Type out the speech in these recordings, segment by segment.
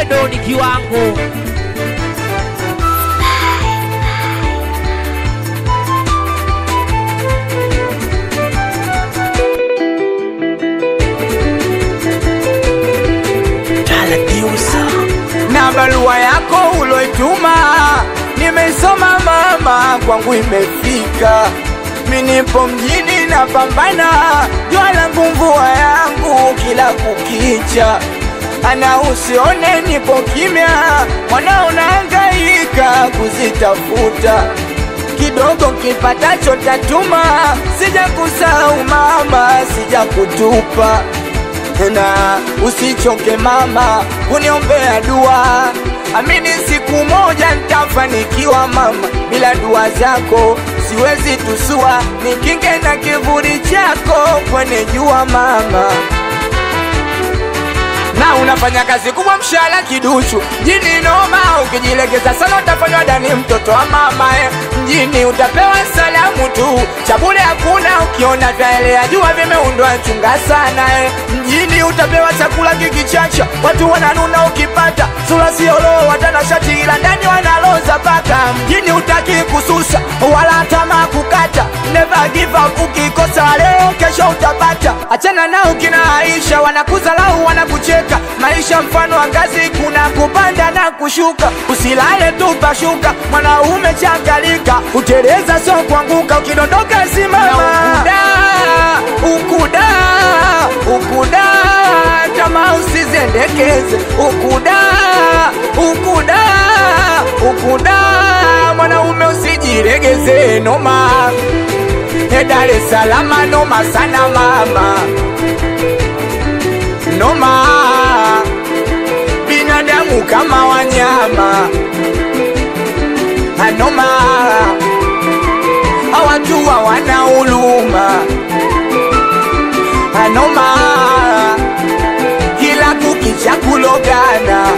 wedo ni kiwango. Na barua yako uloituma nimesoma mama, kwangu imefika. Mimi nipo mjini na pambana, jua langu mvua yangu kila kukicha. Ana usione nipo kimya, mwanao nahangaika kuzitafuta. Kidogo kipatacho tatuma, sija kusahau mama, sija kutupa. Na usichoke mama kuniombea dua, amini siku moja nitafanikiwa mama. Bila dua zako siwezi tusua, nikinge na kivuli chako kwenye jua mama. Na unafanya kazi kubwa, mshahara kiduchu. Mjini noma, ukijilegeza sana utafanywa dani mtoto wa mama. Mjini utapewa salamu tu, chabule hakuna. Ukiona vyaelea jua vimeundwa, chunga sana. Mjini utapewa chakula kikichacha, watu wananuna ukipata. Sura siolo watana shati ila ndani wanaloza paka. Mjini utaki kususa wala tamaa kukata, never give up. Ukikosa leo kesho utapata. Achana nao kina Aisha, wanakuzalau wanakucheka. Maisha mfano wa ngazi, kuna kupanda na kushuka. Usilale tu pashuka, mwanaume changalika. Uteleza so kuanguka, ukidondoka simama. Ukuda, ukuda, kama usizendekeze. Ukuda, ukuda, ukuda, mwanaume usijiregeze. Noma, Dar es Salaam noma sana mama. Noma, binadamu kama wanyama. Anoma, hawatu hawana huruma. Anoma, kila kukicha kulogana.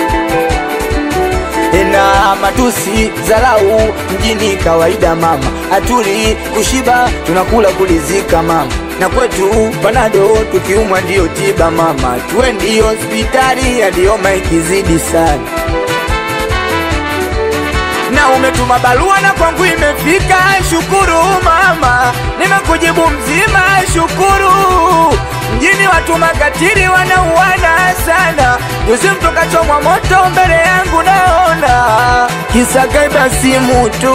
Na matusi zalau mjini kawaida mama. Atuli kushiba tunakula kulizika mama. Na kwetu panado tukiumwa ndio tiba mama. Twendi hospitali hadi homa ikizidi sana. Na umetuma barua na kwangu imefika, shukuru mama. Nimekujibu mzima, shukuru. Mjini watu makatili wanauana sana. Juzi mtu kachomwa moto mbele yangu naona. Kisa kaiba simu tu.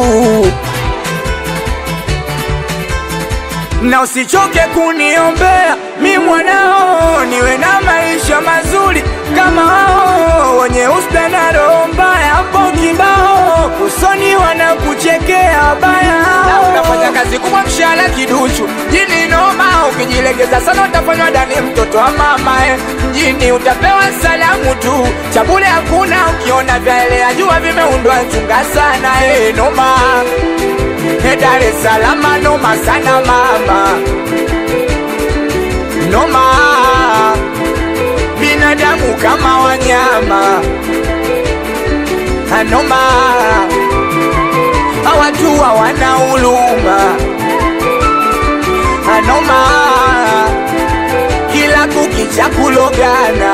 Na usichoke kuniombea, mi mwanao niwe na maisha mazuri kama hao. Wenye usta na roho mbaya hapo kibao, usoni wanakuchekea baya. Na unafanya kazi kubwa, mshahara kiduchu. Mjini noma, ukijilegeza sana utafanywa dani mtoto wa mama. Mjini utapewa salamu tu, chabule hakuna. Ukiona vyaelea jua vimeundwa, chunga sana. Noma, Dar es Salaam noma sana mama. Noma, binadamu kama wanyama. Noma, hawatu hawana huruma. Noma, kila kukicha kulogana.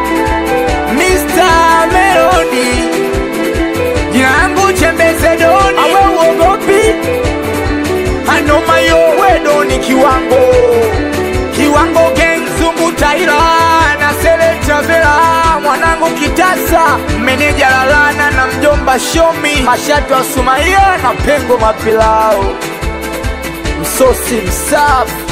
Mr. Melody, jina langu Chembeze Doni. Awe uogopi, anoma yo wedo ni kiwango. Kiwango gang Zungu Taira na Sele Travela. Mwanangu Kitasa, meneja Lalana na mjomba Shomi. Mashatu wa Sumaia na Pengo Mapilao. Msosi msafi.